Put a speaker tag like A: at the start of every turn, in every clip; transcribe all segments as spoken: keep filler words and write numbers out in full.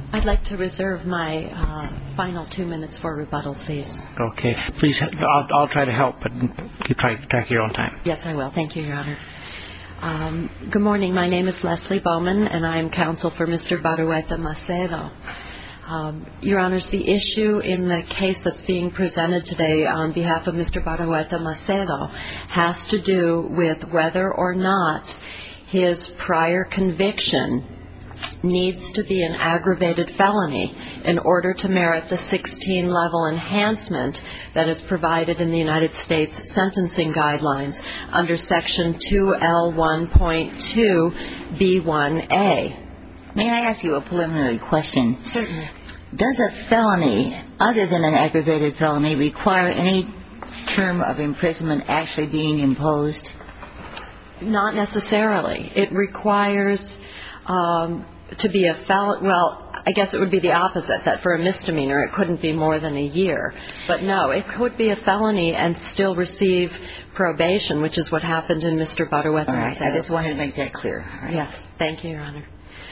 A: I'd like to reserve my uh, final two minutes for rebuttal, please.
B: Okay. Please, I'll, I'll try to help, but you try to track your own time.
A: Yes, I will. Thank you, Your Honor. Um, good morning. My name is Leslie Bowman, and I am counsel for Mister Barrueta Macedo. Um, Your Honors, the issue in the case that's being presented today on behalf of Mister Barrueta Macedo has to do with whether or not his prior conviction needs to be an aggravated felony in order to merit the sixteen level enhancement that is provided in the United States sentencing guidelines under Section two L one point two B one A.
C: May I ask you a preliminary question?
A: Certainly.
C: Does a felony, other than an aggravated felony, require any term of imprisonment actually being imposed?
A: Not necessarily. It requires um, to be a felon. Well, I guess it would be the opposite, that for a misdemeanor it couldn't be more than a year. But no, it could be a felony and still receive probation, which is what happened in Mister Barrueta.
C: All right, I just wanted to make that clear. Right.
A: Yes, thank you, Your Honor.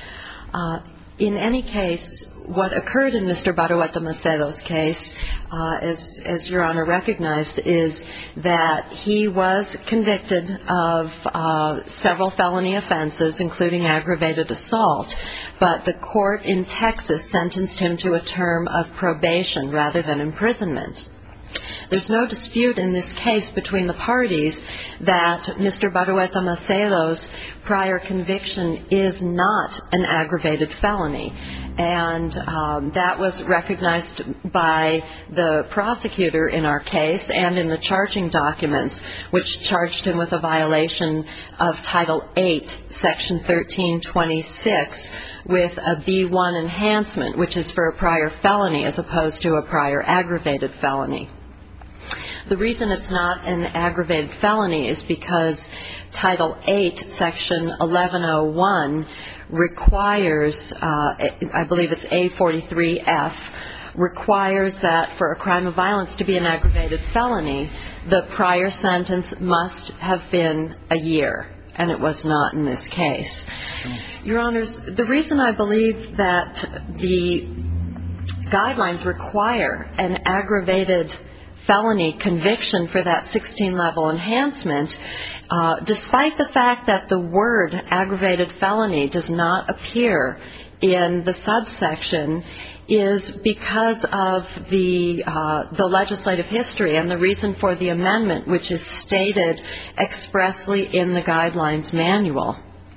A: Uh, in any case, what occurred in Mister Barrueta Macedo's case, uh, as, as Your Honor recognized, is that he was convicted of uh, several felony offenses, including aggravated assault, but the court in Texas sentenced him to a term of probation rather than imprisonment. There's no dispute in this case between the parties that Mister Barrueta Macedo's prior conviction is not an aggravated felony. And um, that was recognized by the prosecutor in our case and in the charging documents, which charged him with a violation of Title eight, Section thirteen twenty-six, with a B one enhancement, which is for a prior felony as opposed to a prior aggravated felony. The reason it's not an aggravated felony is because Title eight, Section eleven oh one, requires, uh, I believe it's A forty-three F, requires that for a crime of violence to be an aggravated felony, the prior sentence must have been a year, and it was not in this case. Your Honors, the reason I believe that the guidelines require an aggravated felony conviction for that sixteen level enhancement, uh, despite the fact that the word aggravated felony does not appear in the subsection, is because of the uh, the legislative history and the reason for the amendment, which is stated expressly in the guidelines manual.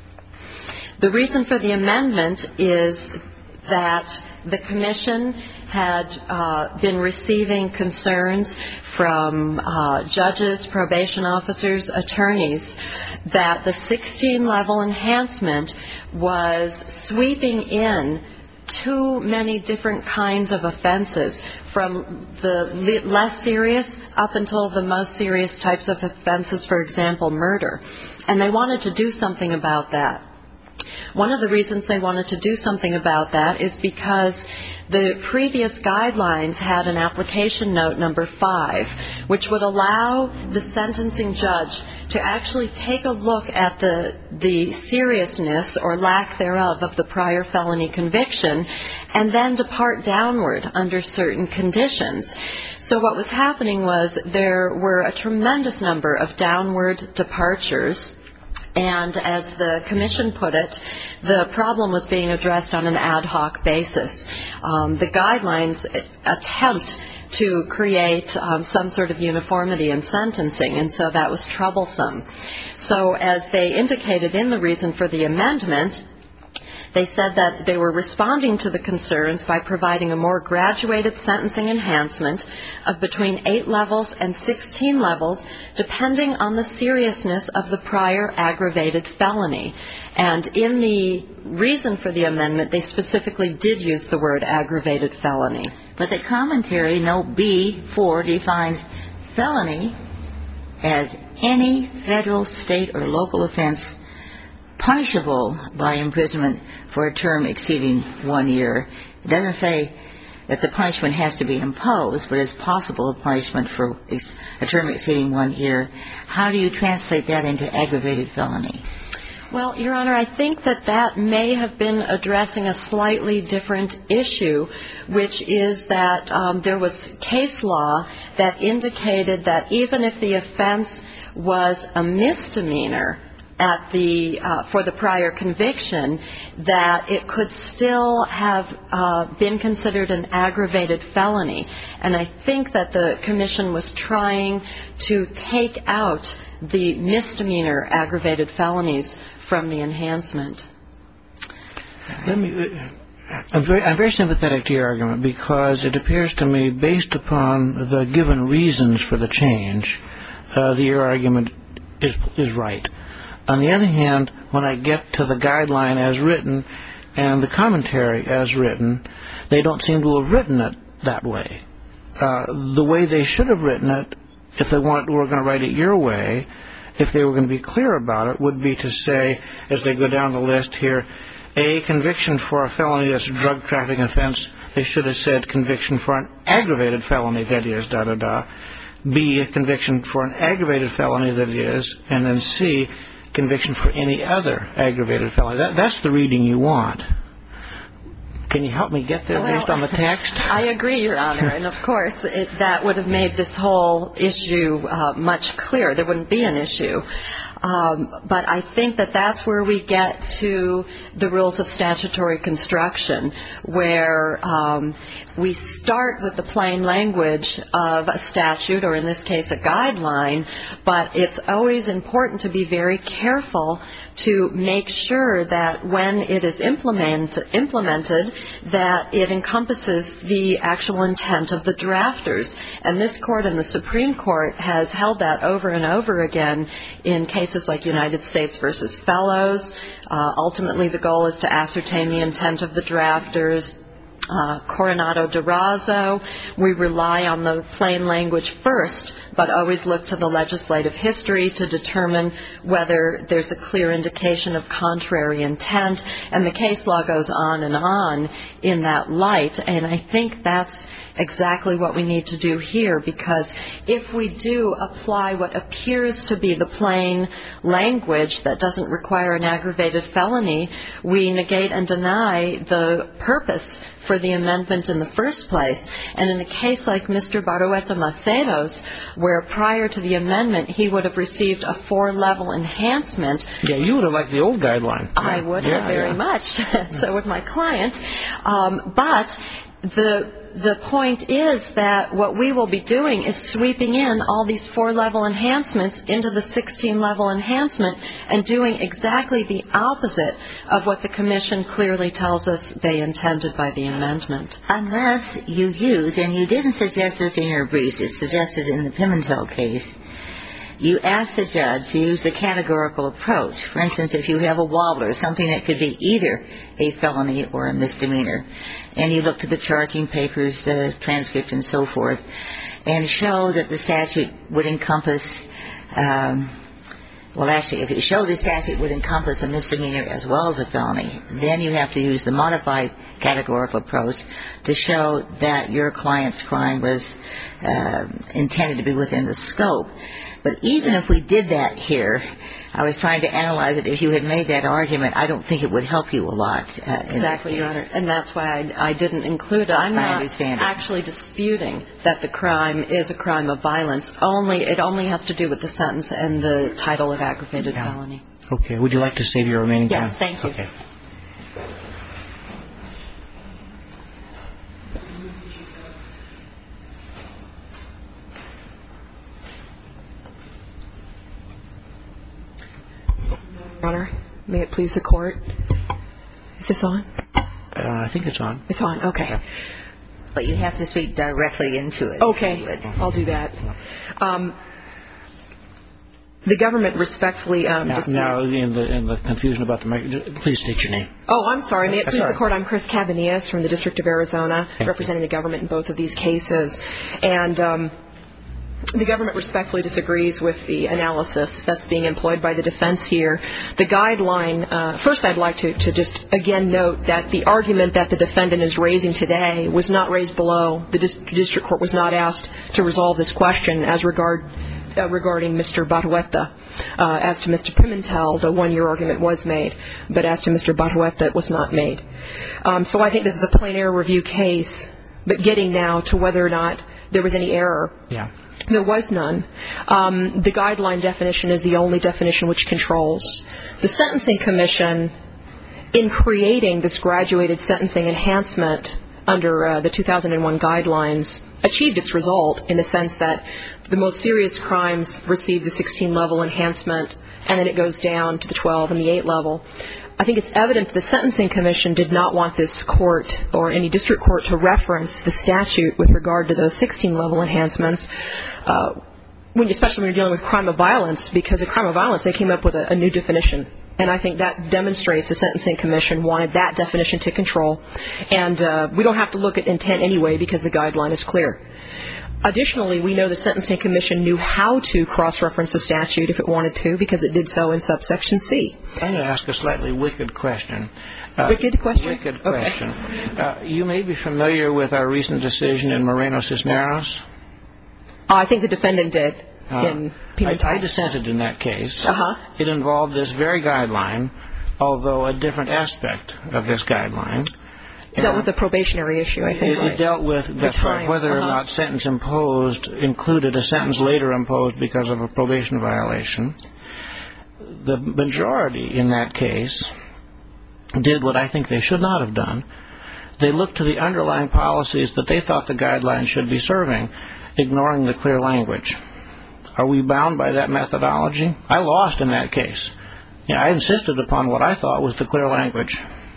A: The reason for the amendment is that the Commission had uh, been receiving concerns from uh, judges, probation officers, attorneys, that the sixteen level enhancement was sweeping in too many different kinds of offenses, from the less serious up until the most serious types of offenses, for example, murder. And they wanted to do something about that. One of the reasons they wanted to do something about that is because the previous guidelines had an application note number five, which would allow the sentencing judge to actually take a look at the the seriousness or lack thereof of the prior felony conviction and then depart downward under certain conditions. So what was happening was there were a tremendous number of downward departures. And as the Commission put it, the problem was being addressed on an ad hoc basis. Um, the guidelines attempt to create um, some sort of uniformity in sentencing, and so that was troublesome. So as they indicated in the reason for the amendment, they said that they were responding to the concerns by providing a more graduated sentencing enhancement of between eight levels and sixteen levels, depending on the seriousness of the prior aggravated felony. And in the reason for the amendment, they specifically did use the word aggravated felony.
C: But the commentary, note B four, defines felony as any federal, state, or local offense punishable by imprisonment for a term exceeding one year. It doesn't say that the punishment has to be imposed, but it's possible a punishment for a term exceeding one year. How do you translate that into aggravated felony?
A: Well, Your Honor, I think that that may have been addressing a slightly different issue, which is that um, there was case law that indicated that even if the offense was a misdemeanor at the uh, for the prior conviction, that it could still have uh, been considered an aggravated felony. And I think that the Commission was trying to take out the misdemeanor aggravated felonies from the enhancement.
B: Let me, I'm very, I'm very sympathetic to your argument, because it appears to me, based upon the given reasons for the change, uh, that your argument is is right. On the other hand, when I get to the guideline as written and the commentary as written, they don't seem to have written it that way. Uh, the way they should have written it, if they wanted, were going to write it your way, if they were going to be clear about it, would be to say, as they go down the list here, A, conviction for a felony that's a drug trafficking offense. They should have said conviction for an aggravated felony, that is, da-da-da. B, a conviction for an aggravated felony, that is. And then C, conviction for any other aggravated felony. That, that's the reading you want. Can you help me get there
A: well,
B: based on the text?
A: I agree, Your Honor. And, of course, it, that would have made this whole issue uh, much clearer. There wouldn't be an issue. Um, but I think that that's where we get to the rules of statutory construction, where um, we start with the plain language of a statute, or in this case a guideline, but it's always important to be very careful to make sure that when it is implement, implemented, that it encompasses the actual intent of the drafters. And this Court and the Supreme Court has held that over and over again in cases like United States versus Fellows. Uh, ultimately, the goal is to ascertain the intent of the drafters. Uh, Coronado Durazo, we rely on the plain language first, but always look to the legislative history to determine whether there's a clear indication of contrary intent. And the case law goes on and on in that light. And I think that's exactly what we need to do here, because if we do apply what appears to be the plain language that doesn't require an aggravated felony, we negate and deny the purpose for the amendment in the first place. And in a case like Mister Barroeta Macedo's, where prior to the amendment he would have received a four-level enhancement.
B: Yeah, you would have liked the old guideline.
A: I would
B: yeah,
A: have very
B: yeah.
A: much. So would my client. Um, but the the point is that what we will be doing is sweeping in all these four-level enhancements into the sixteen-level enhancement and doing exactly the opposite of what the Commission clearly tells us they intended by the amendment.
C: Unless you use, and you didn't suggest this in your briefs, it's suggested in the Pimentel case, you ask the judge to use the categorical approach. For instance, if you have a wobbler, something that could be either a felony or a misdemeanor, and you look to the charging papers, the transcript, and so forth, and show that the statute would encompass, um, well, actually, if you show the statute would encompass a misdemeanor as well as a felony, then you have to use the modified categorical approach to show that your client's crime was uh, intended to be within the scope. But even if we did that here, I was trying to analyze it. If you had made that argument, I don't think it would help you a lot. Uh,
A: exactly, Your Honor. And that's why I, I didn't include it. I'm not actually disputing that the crime is a crime of violence. Only it only has to do with the sentence and the title of aggravated
B: yeah.
A: felony.
B: Okay. Would you like to save your remaining time?
A: Yes, thank you.
B: Okay.
D: Your Honor, may it please the Court. Is this on?
B: Uh, I think it's on.
D: It's on, okay.
B: Yeah.
C: But you have to speak directly into it.
D: Okay, I'll do that. Um, the government respectfully... Um,
B: now, now in, the, in the confusion about the mic, please state your name.
D: Oh, I'm sorry. May it please
B: sorry.
D: the Court, I'm Chris Cabanillas from the District of Arizona,
B: Thank
D: representing
B: you.
D: the government in both of these cases. And... Um, The government respectfully disagrees with the analysis that's being employed by the defense here. The guideline, uh, first I'd like to, to just again note that the argument that the defendant is raising today was not raised below. The dis- district court was not asked to resolve this question as regard uh, regarding Mister Barrueta. Uh, as to Mister Pimentel, the one-year argument was made, but as to Mister Barrueta, it was not made. Um, so I think this is a plain error review case, but getting now to whether or not there was any error.
B: Yeah.
D: There was none. Um, the guideline definition is the only definition which controls. The Sentencing Commission, in creating this graduated sentencing enhancement under uh, the two thousand one guidelines, achieved its result in the sense that the most serious crimes receive the sixteen level enhancement, and then it goes down to the twelve and the eight level. I think it's evident the Sentencing Commission did not want this court or any district court to reference the statute with regard to those sixteen level enhancements, uh, when, especially when you're dealing with crime of violence, because a crime of violence, they came up with a, a new definition. And I think that demonstrates the Sentencing Commission wanted that definition to control. And uh, we don't have to look at intent anyway because the guideline is clear. Additionally, we know the Sentencing Commission knew how to cross-reference the statute if it wanted to, because it did so in subsection C.
B: I'm going to ask a slightly wicked question. Uh,
D: wicked question?
B: Wicked question. Okay. Uh, you may be familiar with our recent decision in Moreno-Cisneros.
D: Uh, I think the defendant did.
B: Uh,
D: in
B: I, I dissented in that case.
D: Uh-huh.
B: It involved this very guideline, although a different aspect of this guideline.
D: It dealt with the probationary issue, I think.
B: It,
D: right?
B: it dealt with that's right, whether uh-huh. or not sentence imposed included a sentence later imposed because of a probation violation. The majority in that case did what I think they should not have done. They looked to the underlying policies that they thought the guidelines should be serving, ignoring the clear language. Are we bound by that methodology? I lost in that case. Yeah, I insisted upon what I thought was the clear language.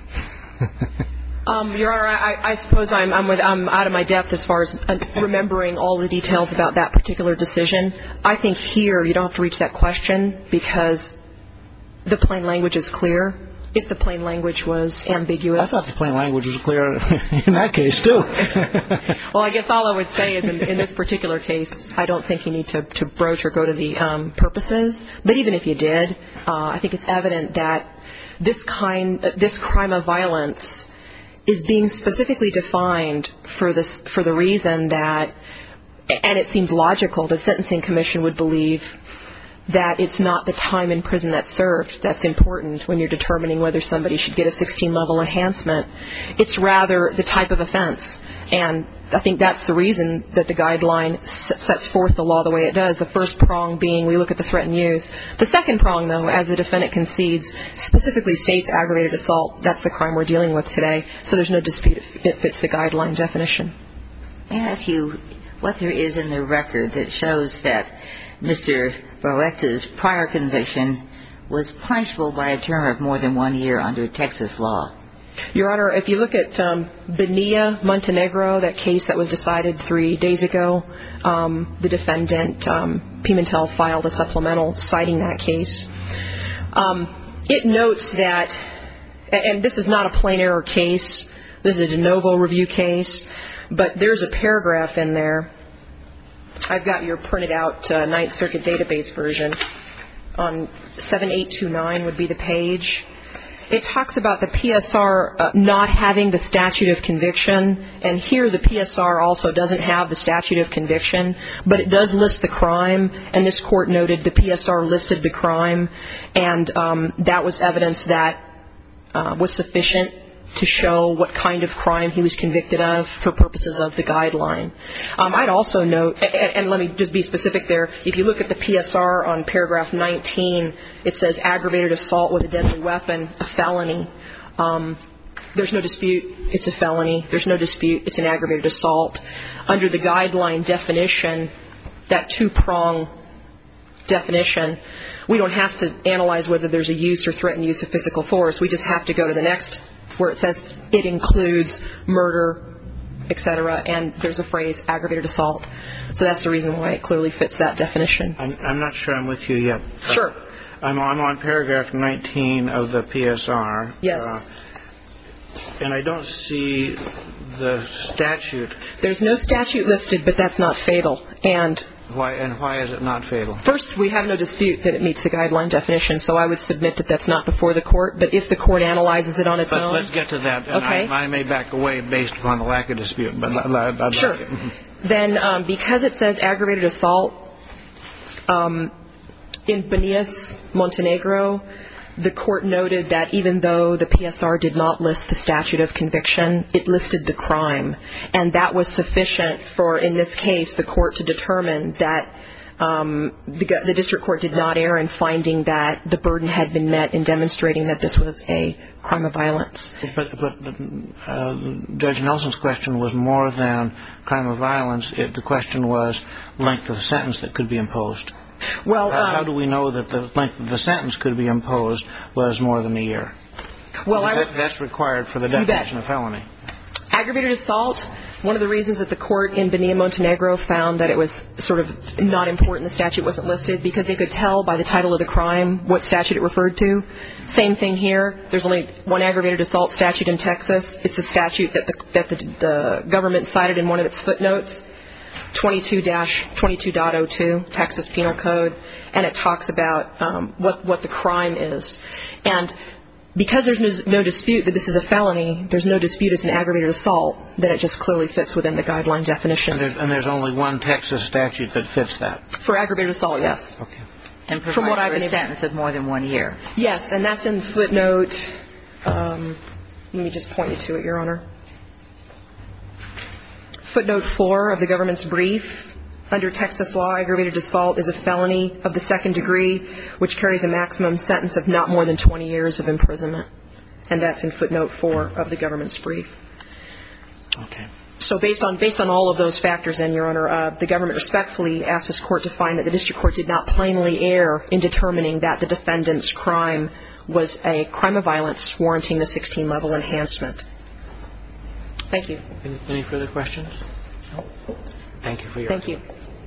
D: Um, Your Honor, I, I suppose I'm, I'm, with, I'm out of my depth as far as remembering all the details about that particular decision. I think here you don't have to reach that question because the plain language is clear. If the plain language was ambiguous.
B: I thought the plain language was clear in that case, too.
D: Well, I guess all I would say is in, in this particular case, I don't think you need to, to broach or go to the um, purposes. But even if you did, uh, I think it's evident that this kind, uh, this crime of violence is being specifically defined for this, for the reason that, and it seems logical, the Sentencing Commission would believe that it's not the time in prison that's served that's important when you're determining whether somebody should get a sixteen level enhancement. It's rather the type of offense. And I think that's the reason that the guideline sets forth the law the way it does. The first prong being we look at the threat and use. The second prong, though, as the defendant concedes, specifically states aggravated assault. That's the crime we're dealing with today. So there's no dispute if it fits the guideline definition.
C: May I ask you what there is in the record that shows that Mister Barrueta's prior conviction was punishable by a term of more than one year under Texas law?
D: Your Honor, if you look at um, Bonilla Montenegro, that case that was decided three days ago, um, the defendant, um, Pimentel, filed a supplemental citing that case. Um, it notes that, and this is not a plain error case, this is a de novo review case, but there's a paragraph in there. I've got your printed out uh, Ninth Circuit database version. On seven eight two nine would be the page. It talks about the P S R uh, not having the statute of conviction, and here the P S R also doesn't have the statute of conviction, but it does list the crime, and this court noted the P S R listed the crime, and um, that was evidence that uh, was sufficient to show what kind of crime he was convicted of for purposes of the guideline. Um, I'd also note, and, and let me just be specific there, if you look at the P S R on paragraph nineteen, it says aggravated assault with a deadly weapon, a felony. Um, there's no dispute it's a felony. There's no dispute it's an aggravated assault. Under the guideline definition, that two-prong definition, we don't have to analyze whether there's a use or threatened use of physical force. We just have to go to the next where it says it includes murder, et cetera, and there's a phrase, aggravated assault. So that's the reason why it clearly fits that definition.
B: I'm, I'm not sure I'm with you yet.
D: Sure.
B: I'm on, I'm on paragraph nineteen of the P S R.
D: Yes.
B: Uh, and I don't see the statute.
D: There's no statute listed, but that's not fatal. And
B: why and why is it not fatal?
D: First, we have no dispute that it meets the guideline definition, so I would submit that that's not before the court. But if the court analyzes it on its
B: but
D: own,
B: let's get to that. And
D: okay.
B: I, I may back away based upon the lack of dispute. But I'd
D: sure.
B: like it.
D: Then, um, because it says aggravated assault, Um, in Benias, Montenegro, the court noted that even though the P S R did not list the statute of conviction, it listed the crime. And that was sufficient for, in this case, the court to determine that um, the, the district court did not err in finding that the burden had been met in demonstrating that this was a crime of violence.
B: But, but uh, Judge Nelson's question was more than crime of violence. It, the question was length of sentence that could be imposed.
D: Well,
B: how,
D: um,
B: how do we know that the length of the sentence could be imposed was more than a year?
D: Well, I would,
B: that, that's required for the definition of felony.
D: Aggravated assault, one of the reasons that the court in Benia, Montenegro found that it was sort of not important the statute wasn't listed, because they could tell by the title of the crime what statute it referred to. Same thing here. There's only one aggravated assault statute in Texas. It's a statute that the, that the, the government cited in one of its footnotes. twenty-two dash twenty-two point oh two, Texas Penal Code, and it talks about um, what, what the crime is. And because there's no, no dispute that this is a felony, there's no dispute it's an aggravated assault, then it just clearly fits within the guideline definition.
B: And there's, and there's only one Texas statute that fits that?
D: For aggravated assault, yes.
B: Okay.
C: And provide
D: From what I've
C: for a
D: been
C: sentence of more than one year.
D: Yes, and that's in footnote, um, let me just point you to it, Your Honor. Footnote four of the government's brief. Under Texas law, aggravated assault is a felony of the second degree, which carries a maximum sentence of not more than twenty years of imprisonment. And that's in footnote four of the government's brief.
B: Okay.
D: So based on based on all of those factors, then, Your Honor, uh, the government respectfully asks this court to find that the district court did not plainly err in determining that the defendant's crime was a crime of violence warranting the sixteen level enhancement. Thank you.
B: Any, any further questions? No. Thank you for your
D: Thank you.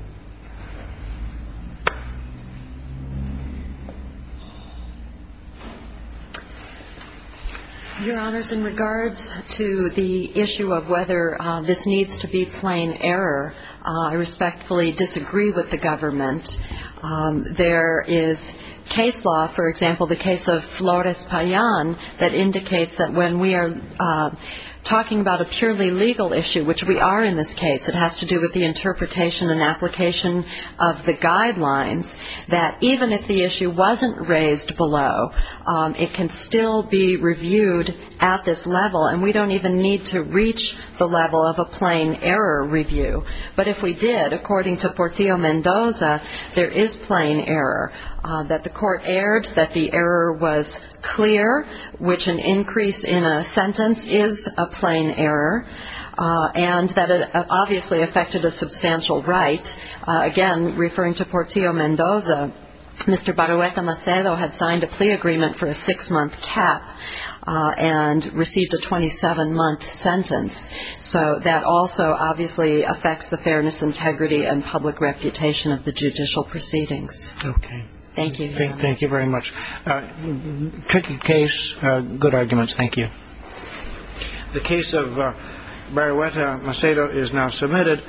A: Your Honors, in regards to the issue of whether uh, this needs to be plain error, uh, I respectfully disagree with the government. Um, there is case law, for example, the case of Flores-Payan, that indicates that when we are uh, talking about a purely legal issue, which we are in this case, it has to do with the interpretation and application of the guidelines, that even if the issue wasn't raised below, um, it can still be reviewed at this level, and we don't even need to reach the level of a plain error review. But if we did, according to Portillo-Mendoza, there is plain error, uh, that the court erred, that the error was clear, which an increase in a sentence is a plain error, uh, and that it obviously affected a substantial right. Uh, again, referring to Portillo-Mendoza, Mister Barrueta Macedo had signed a plea agreement for a six-month cap uh, and received a twenty-seven month sentence. So that also obviously affects the fairness, integrity, and public reputation of the judicial proceedings.
B: Okay.
A: Thank you.
B: Thank, thank you very much. Uh, tricky case, uh, good arguments. Thank you. The case of uh, Barrueta Macedo is now submitted.